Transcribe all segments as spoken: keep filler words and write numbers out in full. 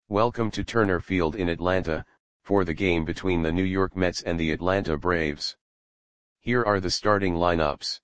Welcome to Turner Field in Atlanta, for the game between the New York Mets and the Atlanta Braves. Here are the starting lineups.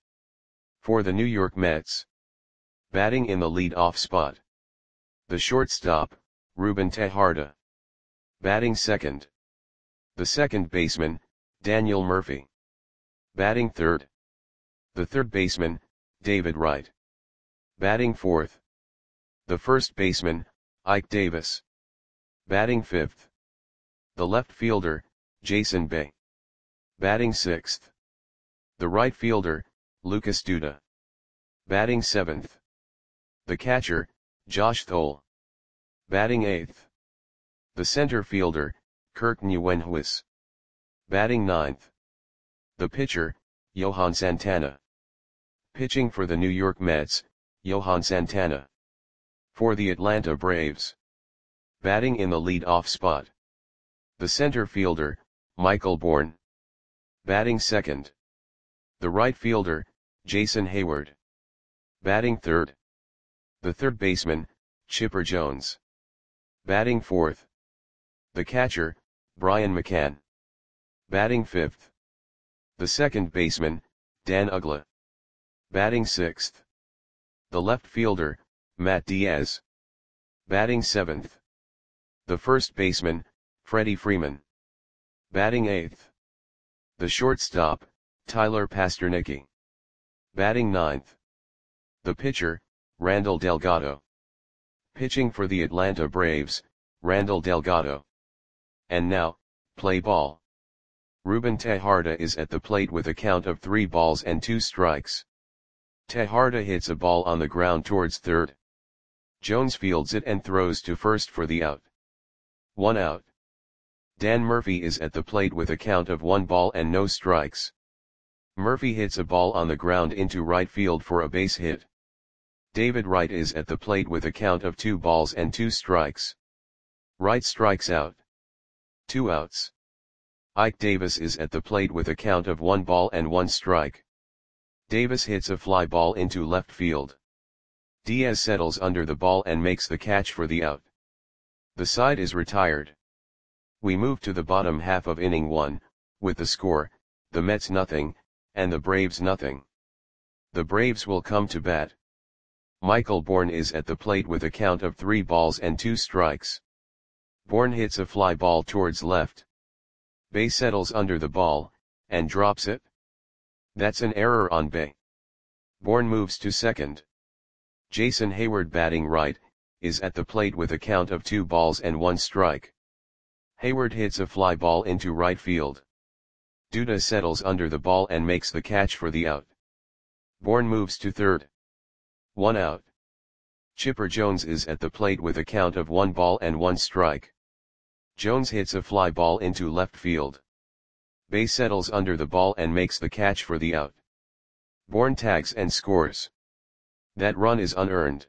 For the New York Mets. Batting in the lead-off spot. The shortstop, Ruben Tejada. Batting second. The second baseman, Daniel Murphy. Batting third. The third baseman, David Wright. Batting fourth. The first baseman, Ike Davis. Batting fifth. The left fielder, Jason Bay. Batting sixth. The right fielder, Lucas Duda. Batting seventh. The catcher, Josh Thole. Batting eighth. The center fielder, Kirk Nguyenhuis. Batting ninth. The pitcher, Johan Santana. Pitching for the New York Mets, Johan Santana. For the Atlanta Braves. Batting in the lead-off spot. The center fielder, Michael Bourn. Batting second. The right fielder, Jason Heyward. Batting third. The third baseman, Chipper Jones. Batting fourth. The catcher, Brian McCann. Batting fifth. The second baseman, Dan Uggla. Batting sixth. The left fielder, Matt Diaz. Batting seventh. The first baseman, Freddie Freeman. Batting eighth. The shortstop, Tyler Pastornicki. Batting ninth. The pitcher, Randall Delgado. Pitching for the Atlanta Braves, Randall Delgado. And now, play ball. Ruben Tejada is at the plate with a count of three balls and two strikes. Tejada hits a ball on the ground towards third. Jones fields it and throws to first for the out. One out. Dan Murphy is at the plate with a count of one ball and no strikes. Murphy hits a ball on the ground into right field for a base hit. David Wright is at the plate with a count of two balls and two strikes. Wright strikes out. Two outs. Ike Davis is at the plate with a count of one ball and one strike. Davis hits a fly ball into left field. Diaz settles under the ball and makes the catch for the out. The side is retired. We move to the bottom half of inning one, with the score, the Mets nothing, and the Braves nothing. The Braves will come to bat. Michael Bourn is at the plate with a count of three balls and two strikes. Bourn hits a fly ball towards left. Bay settles under the ball, and drops it. That's an error on Bay. Bourn moves to second. Jason Heyward batting right, is at the plate with a count of two balls and one strike. Heyward hits a fly ball into right field. Duda settles under the ball and makes the catch for the out. Bourn moves to third. One out. Chipper Jones is at the plate with a count of one ball and one strike. Jones hits a fly ball into left field. Bay settles under the ball and makes the catch for the out. Bourn tags and scores. That run is unearned.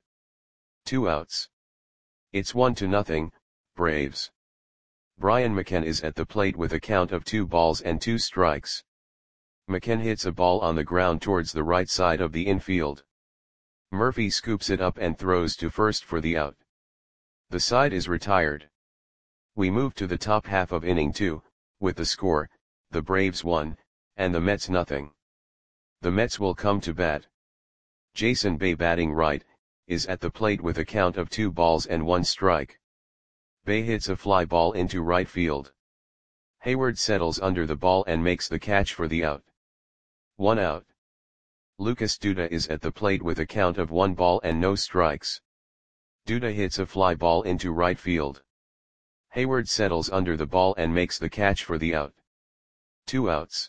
Two outs. It's one to nothing, Braves. Brian McCann is at the plate with a count of two balls and two strikes. McCann hits a ball on the ground towards the right side of the infield. Murphy scoops it up and throws to first for the out. The side is retired. We move to the top half of inning two, with the score, the Braves one, and the Mets nothing. The Mets will come to bat. Jason Bay batting right, is at the plate with a count of two balls and one strike. Bay hits a fly ball into right field. Heyward settles under the ball and makes the catch for the out. One out. Lucas Duda is at the plate with a count of one ball and no strikes. Duda hits a fly ball into right field. Heyward settles under the ball and makes the catch for the out. Two outs.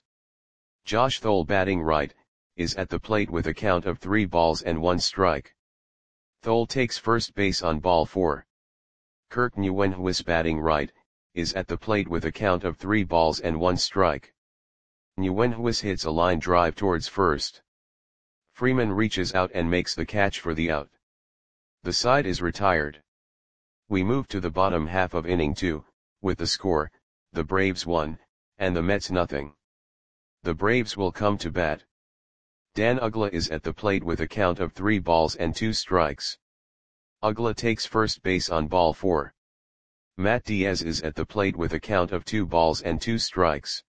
Josh Thole batting right, is at the plate with a count of three balls and one strike. Thole takes first base on ball four. Kirk Nguyenhuis batting right, is at the plate with a count of three balls and one strike. Nguyenhuis hits a line drive towards first. Freeman reaches out and makes the catch for the out. The side is retired. We move to the bottom half of inning two, with the score, the Braves one, and the Mets nothing. The Braves will come to bat. Dan Uggla is at the plate with a count of three balls and two strikes. Uggla takes first base on ball four. Matt Diaz is at the plate with a count of two balls and two strikes.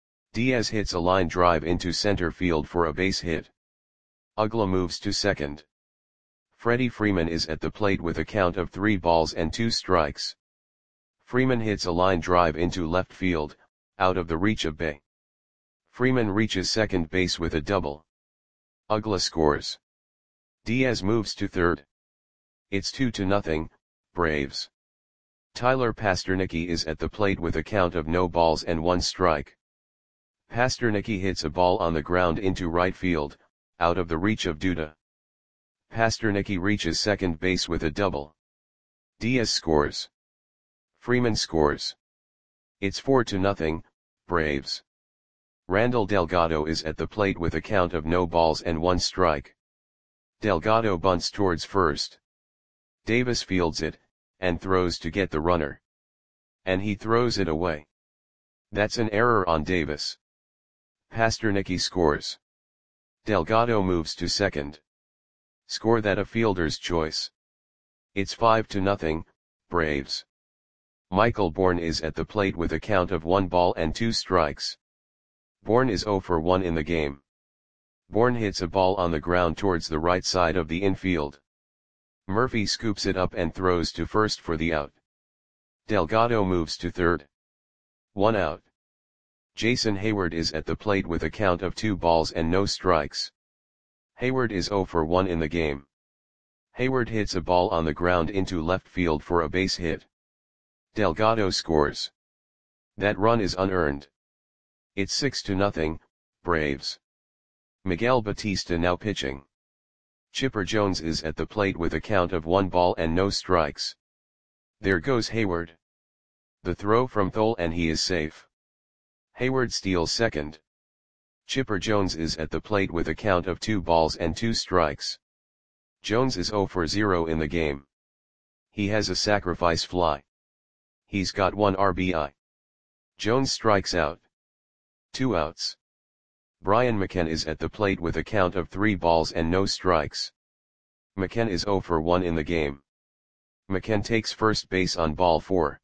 Diaz hits a line drive into center field for a base hit. Uggla moves to second. Freddie Freeman is at the plate with a count of three balls and two strikes. Freeman hits a line drive into left field, out of the reach of Bae. Freeman reaches second base with a double. Uggla scores. Diaz moves to third. It's two to nothing, Braves. Tyler Pastornicky is at the plate with a count of no balls and one strike. Pastornicky hits a ball on the ground into right field, out of the reach of Duda. Pastornicky reaches second base with a double. Diaz scores. Freeman scores. It's four to nothing, Braves. Randall Delgado is at the plate with a count of no balls and one strike. Delgado bunts towards first. Davis fields it, and throws to get the runner. And he throws it away. That's an error on Davis. Pastornicky scores. Delgado moves to second. Score that a fielder's choice. It's five to nothing, Braves. Michael Bourne is at the plate with a count of one ball and two strikes. Bourne is zero for one in the game. Bourne hits a ball on the ground towards the right side of the infield. Murphy scoops it up and throws to first for the out. Delgado moves to third. One out. Jason Hayward is at the plate with a count of two balls and no strikes. Hayward is zero for one in the game. Hayward hits a ball on the ground into left field for a base hit. Delgado scores. That run is unearned. It's six to nothing, Braves. Miguel Batista now pitching. Chipper Jones is at the plate with a count of one ball and no strikes. There goes Hayward. The throw from Thole and he is safe. Hayward steals second. Chipper Jones is at the plate with a count of two balls and two strikes. Jones is zero for zero in the game. He has a sacrifice fly. He's got one R B I. Jones strikes out. Two outs. Brian McKenna is at the plate with a count of three balls and no strikes. McKenna is zero for one in the game. McKenna takes first base on ball four.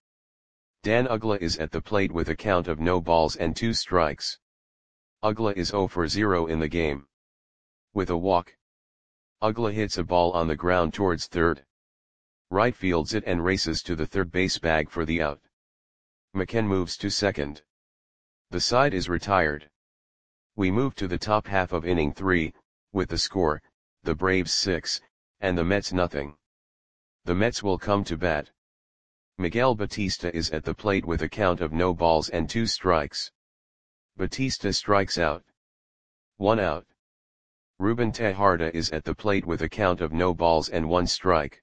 Dan Uggla is at the plate with a count of no balls and two strikes. Uggla is zero for zero in the game. With a walk. Uggla hits a ball on the ground towards third. Right fields it and races to the third base bag for the out. McKenna moves to second. The side is retired. We move to the top half of inning three, with the score, the Braves six, and the Mets nothing. The Mets will come to bat. Miguel Batista is at the plate with a count of no balls and two strikes. Batista strikes out. One out. Ruben Tejada is at the plate with a count of no balls and one strike.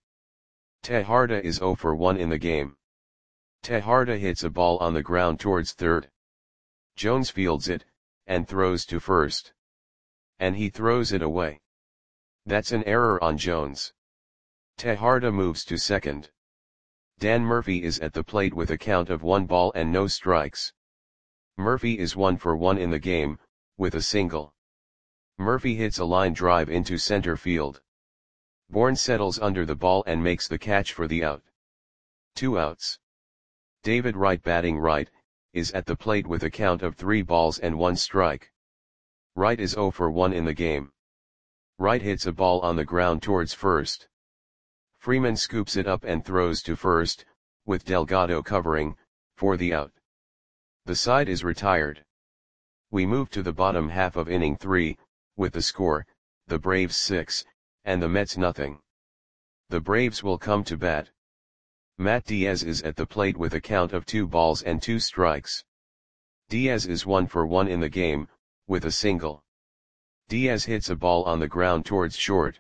Tejada is zero for one in the game. Tejada hits a ball on the ground towards third. Jones fields it, and throws to first. And he throws it away. That's an error on Jones. Tejada moves to second. Dan Murphy is at the plate with a count of one ball and no strikes. Murphy is one for one in the game, with a single. Murphy hits a line drive into center field. Bourne settles under the ball and makes the catch for the out. Two outs. David Wright batting right, is at the plate with a count of three balls and one strike. Wright is zero for one in the game. Wright hits a ball on the ground towards first. Freeman scoops it up and throws to first, with Delgado covering, for the out. The side is retired. We move to the bottom half of inning three, with the score, the Braves six, and the Mets nothing. The Braves will come to bat. Matt Diaz is at the plate with a count of two balls and two strikes. Diaz is one for one in the game, with a single. Diaz hits a ball on the ground towards short.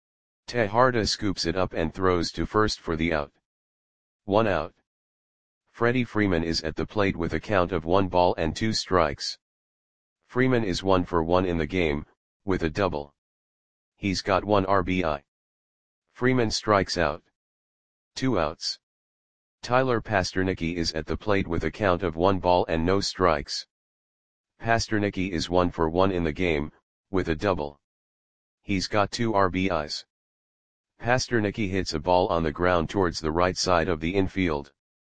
Tejada scoops it up and throws to first for the out. One out. Freddie Freeman is at the plate with a count of one ball and two strikes. Freeman is one for one in the game, with a double. He's got one R B I. Freeman strikes out. Two outs. Tyler Pastornicky is at the plate with a count of one ball and no strikes. Pastornicky is one for one in the game, with a double. He's got two R B Is. Pastornicky hits a ball on the ground towards the right side of the infield.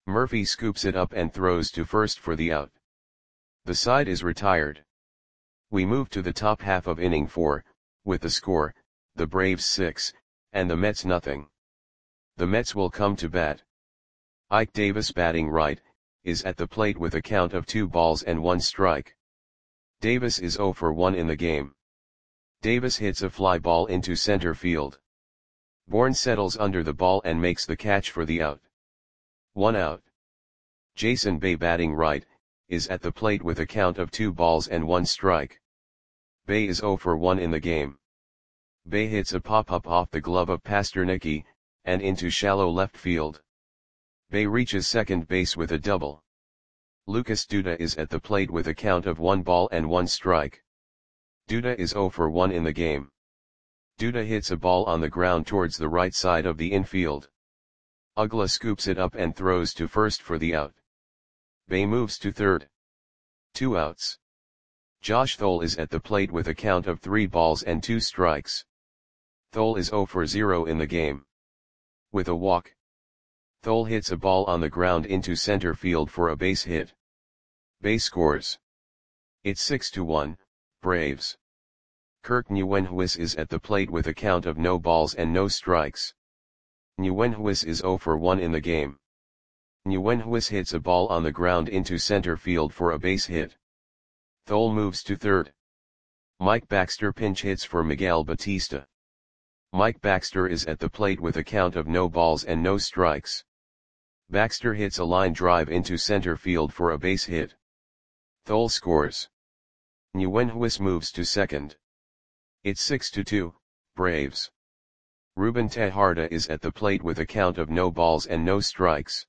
Murphy scoops it up and throws to first for the out. The side is retired. We move to the top half of inning four, with the score, the Braves six, and the Mets nothing. The Mets will come to bat. Ike Davis, batting right, is at the plate with a count of two balls and one strike. Davis is oh for one in the game. Davis hits a fly ball into center field. Bourne settles under the ball and makes the catch for the out. One out. Jason Bay, batting right, is at the plate with a count of two balls and one strike. Bay is oh for one in the game. Bay hits a pop-up off the glove of Pastornicky, and into shallow left field. Bay reaches second base with a double. Lucas Duda is at the plate with a count of one ball and one strike. Duda is oh for one in the game. Duda hits a ball on the ground towards the right side of the infield. Ugla scoops it up and throws to first for the out. Bay moves to third. Two outs. Josh Thole is at the plate with a count of three balls and two strikes. Thole is oh for zero in the game. With a walk, Thole hits a ball on the ground into center field for a base hit. Bay scores. It's six to one, Braves. Kirk Nguyenhuis is at the plate with a count of no balls and no strikes. Nguyenhuis is oh for one in the game. Nguyenhuis hits a ball on the ground into center field for a base hit. Thole moves to third. Mike Baxter pinch hits for Miguel Batista. Mike Baxter is at the plate with a count of no balls and no strikes. Baxter hits a line drive into center field for a base hit. Thole scores. Nguyenhuis moves to second. It's six to two, Braves. Ruben Tejada is at the plate with a count of no balls and no strikes.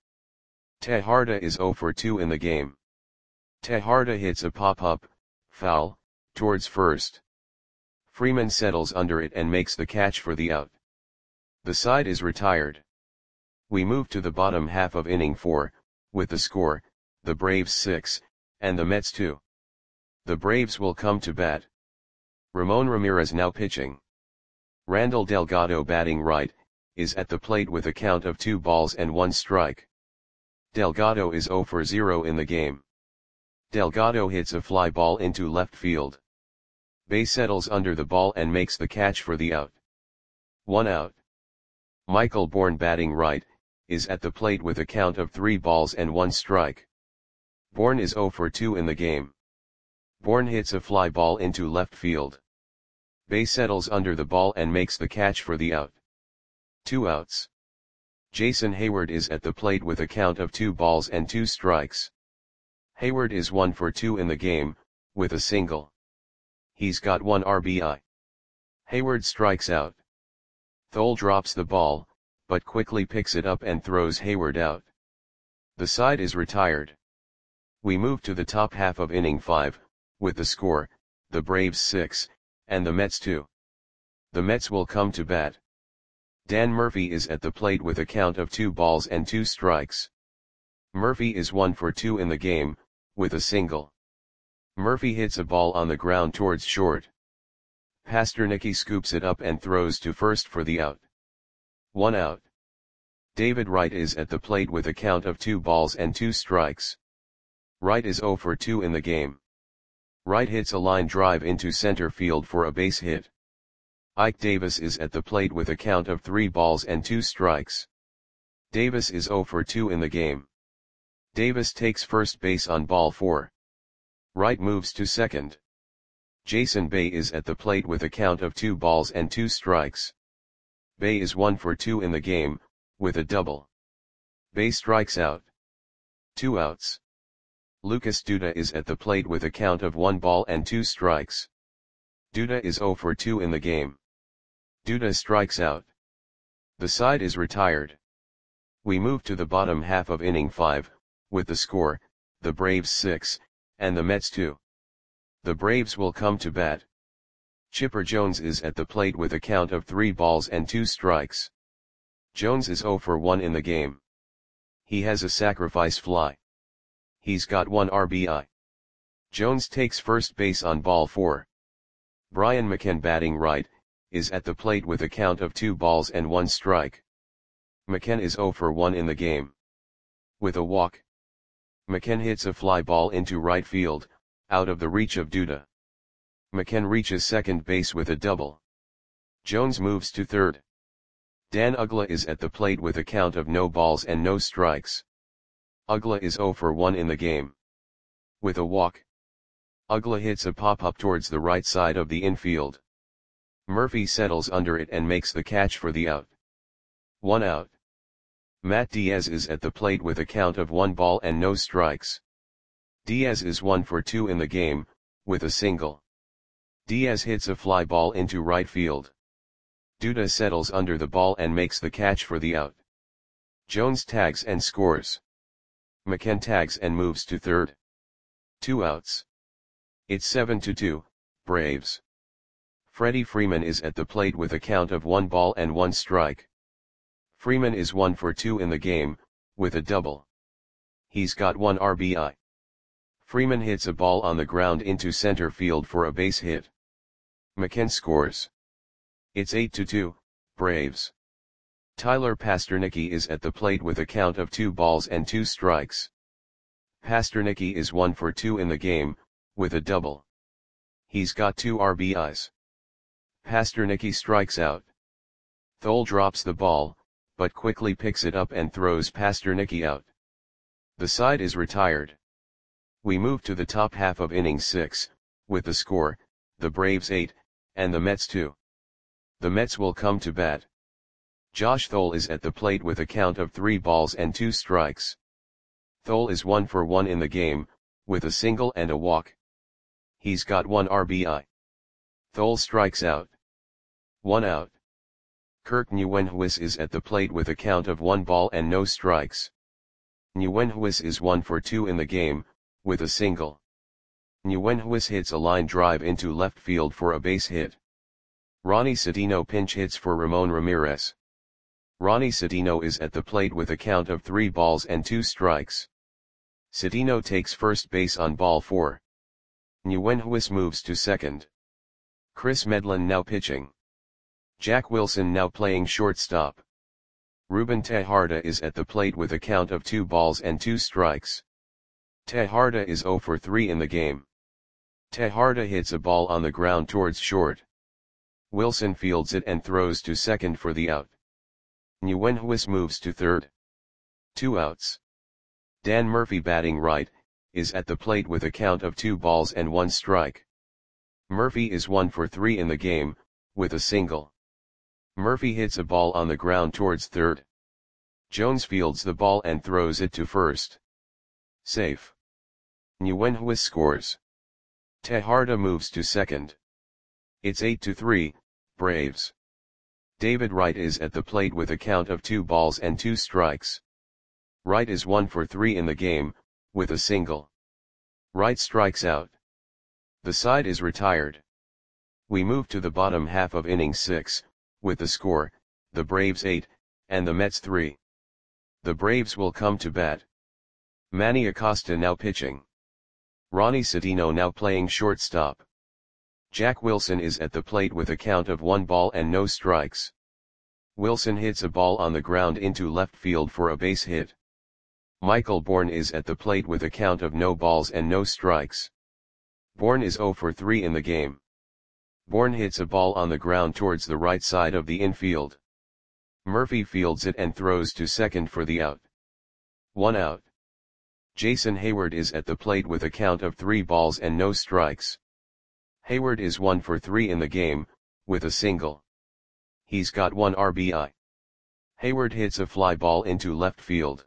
Tejada is oh for two in the game. Tejada hits a pop-up, foul, towards first. Freeman settles under it and makes the catch for the out. The side is retired. We move to the bottom half of inning four, with the score, the Braves six, and the Mets two. The Braves will come to bat. Ramon Ramirez now pitching. Randall Delgado, batting right, is at the plate with a count of two balls and one strike. Delgado is oh for zero in the game. Delgado hits a fly ball into left field. Bay settles under the ball and makes the catch for the out. One out. Michael Bourne, batting right, is at the plate with a count of three balls and one strike. Bourne is oh for two in the game. Bourne hits a fly ball into left field. Bay settles under the ball and makes the catch for the out. Two outs. Jason Hayward is at the plate with a count of two balls and two strikes. Hayward is one for two in the game, with a single. He's got one R B I. Hayward strikes out. Thole drops the ball, but quickly picks it up and throws Hayward out. The side is retired. We move to the top half of inning five, with the score, the Braves six, and the Mets two. The Mets will come to bat. Dan Murphy is at the plate with a count of two balls and two strikes. Murphy is one for two in the game, with a single. Murphy hits a ball on the ground towards short. Pastornicky scoops it up and throws to first for the out. One out. David Wright is at the plate with a count of two balls and two strikes. Wright is oh for two in the game. Wright hits a line drive into center field for a base hit. Ike Davis is at the plate with a count of three balls and two strikes. Davis is oh for two in the game. Davis takes first base on ball four. Wright moves to second. Jason Bay is at the plate with a count of two balls and two strikes. Bay is one for two in the game, with a double. Bay strikes out. Two outs. Lucas Duda is at the plate with a count of one ball and two strikes. Duda is oh for two in the game. Duda strikes out. The side is retired. We move to the bottom half of inning five, with the score, the Braves six, and the Mets two. The Braves will come to bat. Chipper Jones is at the plate with a count of three balls and two strikes. Jones is oh for one in the game. He has a sacrifice fly. He's got one R B I. Jones takes first base on ball four. Brian McCann, batting right, is at the plate with a count of two balls and one strike. McCann is oh for one in the game. With a walk, McKen hits a fly ball into right field, out of the reach of Duda. McKen reaches second base with a double. Jones moves to third. Dan Uggla is at the plate with a count of no balls and no strikes. Uggla is zero for one in the game. With a walk, Uggla hits a pop-up towards the right side of the infield. Murphy settles under it and makes the catch for the out. One out. Matt Diaz is at the plate with a count of one ball and no strikes. Diaz is one for two in the game, with a single. Diaz hits a fly ball into right field. Duda settles under the ball and makes the catch for the out. Jones tags and scores. McKen tags and moves to third. Two outs. It's seven to two, Braves. Freddie Freeman is at the plate with a count of one ball and one strike. Freeman is one for two in the game, with a double. He's got one R B I. Freeman hits a ball on the ground into center field for a base hit. McKen scores. It's eight to two, Braves. Tyler Pastornicky is at the plate with a count of two balls and two strikes. Pastornicky is one for two in the game, with a double. He's got two R B Is. Pastornicky strikes out. Thole drops the ball, but quickly picks it up and throws Pastornicky out. The side is retired. We move to the top half of inning six, with the score, the Braves eight, and the Mets two. The Mets will come to bat. Josh Thole is at the plate with a count of three balls and two strikes. Thole is one for one in the game, with a single and a walk. He's got one R B I. Thole strikes out. One out. Kirk Nguyenhuis is at the plate with a count of one ball and no strikes. Nguyenhuis is one for two in the game, with a single. Nguyenhuis hits a line drive into left field for a base hit. Ronnie Cedeno pinch hits for Ramon Ramirez. Ronnie Cedeno is at the plate with a count of three balls and two strikes. Cedeno takes first base on ball four. Nguyenhuis moves to second. Chris Medlin now pitching. Jack Wilson now playing shortstop. Ruben Tejarda is at the plate with a count of two balls and two strikes. Tejarda is zero for three in the game. Tejarda hits a ball on the ground towards short. Wilson fields it and throws to second for the out. Nguyenhuis moves to third. Two outs. Dan Murphy batting right, is at the plate with a count of two balls and one strike. Murphy is one for three in the game, with a single. Murphy hits a ball on the ground towards third. Jones fields the ball and throws it to first. Safe. Nguyenhuis scores. Tejarda moves to second. It's eight to three, Braves. David Wright is at the plate with a count of two balls and two strikes. Wright is one for three in the game, with a single. Wright strikes out. The side is retired. We move to the bottom half of inning six, with the score, the Braves eight, and the Mets three. The Braves will come to bat. Manny Acosta now pitching. Ronnie Cedeno now playing shortstop. Jack Wilson is at the plate with a count of one ball and no strikes. Wilson hits a ball on the ground into left field for a base hit. Michael Bourne is at the plate with a count of no balls and no strikes. Bourne is zero for three in the game. Bourne hits a ball on the ground towards the right side of the infield. Murphy fields it and throws to second for the out. One out. Jason Hayward is at the plate with a count of three balls and no strikes. Hayward is one for three in the game, with a single. He's got one R B I. Hayward hits a fly ball into left field.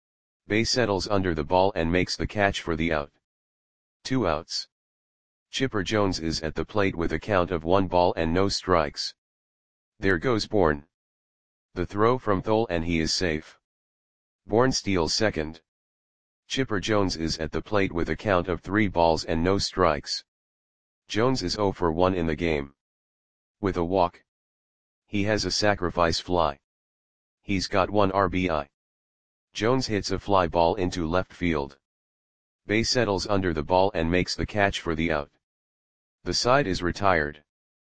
Bay settles under the ball and makes the catch for the out. Two outs. Chipper Jones is at the plate with a count of one ball and no strikes. There goes Bourne. The throw from Thole and he is safe. Bourne steals second. Chipper Jones is at the plate with a count of three balls and no strikes. Jones is zero for one in the game. With a walk. He has a sacrifice fly. He's got one R B I. Jones hits a fly ball into left field. Bay settles under the ball and makes the catch for the out. The side is retired.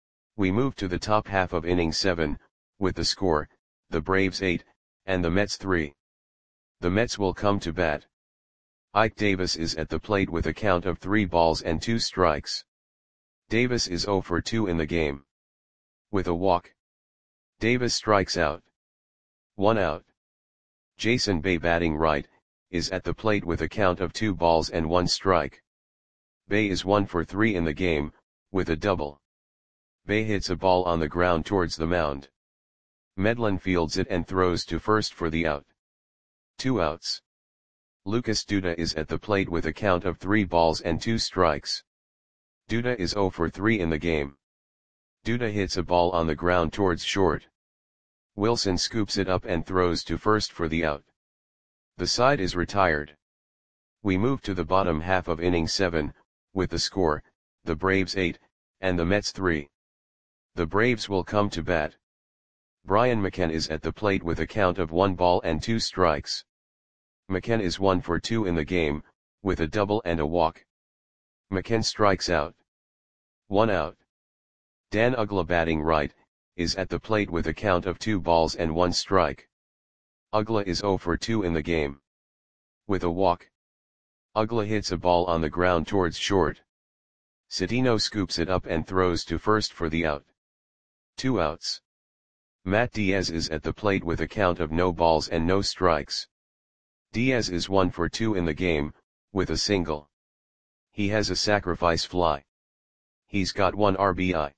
We move to the top half of inning seven, with the score, the Braves eight, and the Mets three. The Mets will come to bat. Ike Davis is at the plate with a count of three balls and two strikes. Davis is zero for two in the game. With a walk, Davis strikes out. One out. Jason Bay, batting right, is at the plate with a count of two balls and one strike. Bay is one for three in the game, with a double. Bay hits a ball on the ground towards the mound. Medlin fields it and throws to first for the out. Two outs. Lucas Duda is at the plate with a count of three balls and two strikes. Duda is zero for three in the game. Duda hits a ball on the ground towards short. Wilson scoops it up and throws to first for the out. The side is retired. We move to the bottom half of inning seven, with the score, the Braves eight, and the Mets three. The Braves will come to bat. Brian McCann is at the plate with a count of one ball and two strikes. McCann is one for two in the game, with a double and a walk. McCann strikes out. One out. Dan Uggla, batting right, is at the plate with a count of two balls and one strike. Uggla is zero for two in the game. With a walk, Uggla hits a ball on the ground towards short. Cedeno scoops it up and throws to first for the out. Two outs. Matt Diaz is at the plate with a count of no balls and no strikes. Diaz is one for two in the game, with a single. He has a sacrifice fly. He's got one R B I.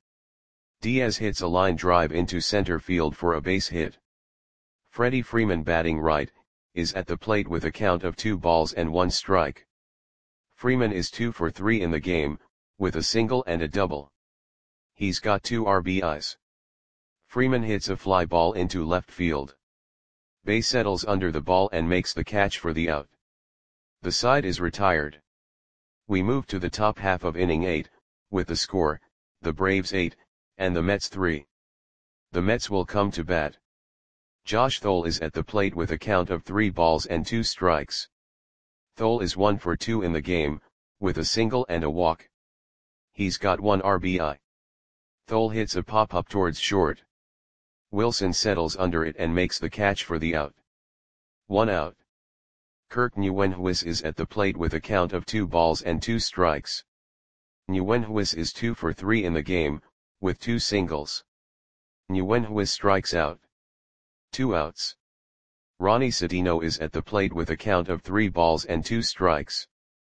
Diaz hits a line drive into center field for a base hit. Freddie Freeman, batting right, is at the plate with a count of two balls and one strike. Freeman is two for three in the game, with a single and a double. He's got two R B Is. Freeman hits a fly ball into left field. Bay settles under the ball and makes the catch for the out. The side is retired. We move to the top half of inning eight, with the score, the Braves eight, and the Mets three. The Mets will come to bat. Josh Thole is at the plate with a count of three balls and two strikes. Thole is one for two in the game, with a single and a walk. He's got one R B I. Thole hits a pop-up towards short. Wilson settles under it and makes the catch for the out. One out. Kirk Nguyenhuis is at the plate with a count of two balls and two strikes. Nguyenhuis is two for three in the game, with two singles. Nguyenhuis strikes out. Two outs. Ronnie Cedeno is at the plate with a count of three balls and two strikes.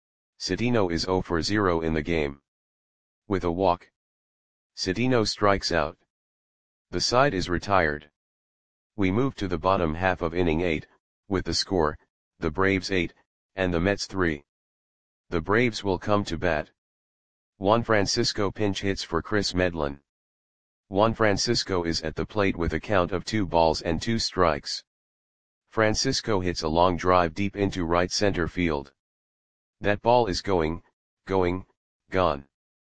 Cedeno is zero for zero in the game. With a walk, Cedeno strikes out. The side is retired. We move to the bottom half of inning eight, with the score, the Braves eight, and the Mets three. The Braves will come to bat. Juan Francisco pinch hits for Chris Medlin. Juan Francisco is at the plate with a count of two balls and two strikes. Francisco hits a long drive deep into right center field. That ball is going, going, gone.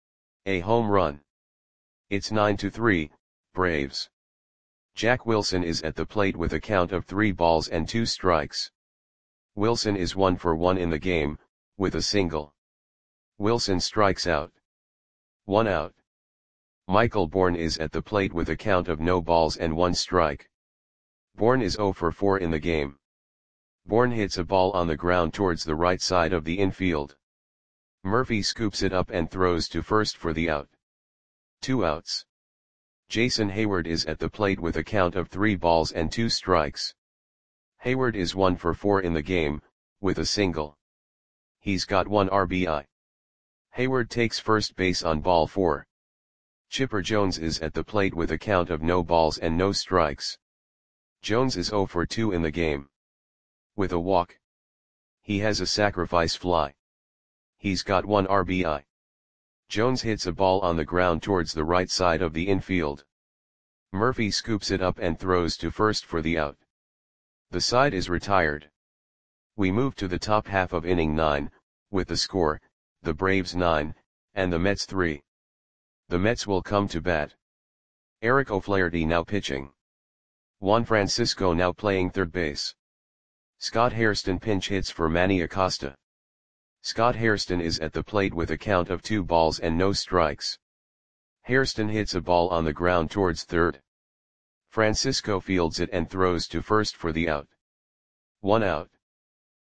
A home run. It's nine to three, Braves. Jack Wilson is at the plate with a count of three balls and two strikes. Wilson is one for one in the game, with a single. Wilson strikes out. One out. Michael Bourne is at the plate with a count of no balls and one strike. Bourne is zero for four in the game. Bourne hits a ball on the ground towards the right side of the infield. Murphy scoops it up and throws to first for the out. Two outs. Jason Hayward is at the plate with a count of three balls and two strikes. Hayward is one for four in the game, with a single. He's got one R B I. Hayward takes first base on ball four. Chipper Jones is at the plate with a count of no balls and no strikes. Jones is zero for two in the game. With a walk, he has a sacrifice fly. He's got one R B I. Jones hits a ball on the ground towards the right side of the infield. Murphy scoops it up and throws to first for the out. The side is retired. We move to the top half of inning nine, with the score, the Braves nine, and the Mets three. The Mets will come to bat. Eric O'Flaherty now pitching. Juan Francisco now playing third base. Scott Hairston pinch hits for Manny Acosta. Scott Hairston is at the plate with a count of two balls and no strikes. Hairston hits a ball on the ground towards third. Francisco fields it and throws to first for the out. One out.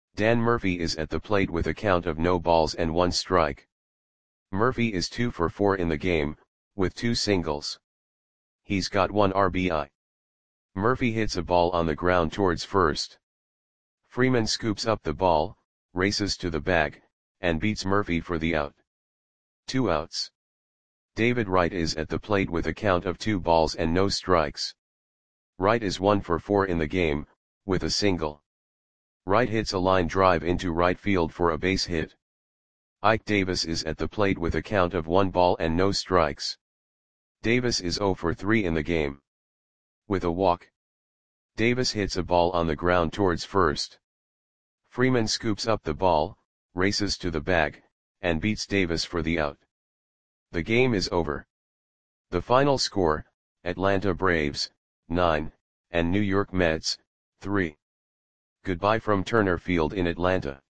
Dan Murphy is at the plate with a count of no balls and one strike. Murphy is two for four in the game, with two singles. He's got one R B I. Murphy hits a ball on the ground towards first. Freeman scoops up the ball, races to the bag, and beats Murphy for the out. Two outs. David Wright is at the plate with a count of two balls and no strikes. Wright is one for four in the game, with a single. Wright hits a line drive into right field for a base hit. Ike Davis is at the plate with a count of one ball and no strikes. Davis is zero for three in the game. With a walk. Davis hits a ball on the ground towards first. Freeman scoops up the ball, races to the bag, and beats Davis for the out. The game is over. The final score, Atlanta Braves, nine, and New York Mets, three. Goodbye from Turner Field in Atlanta.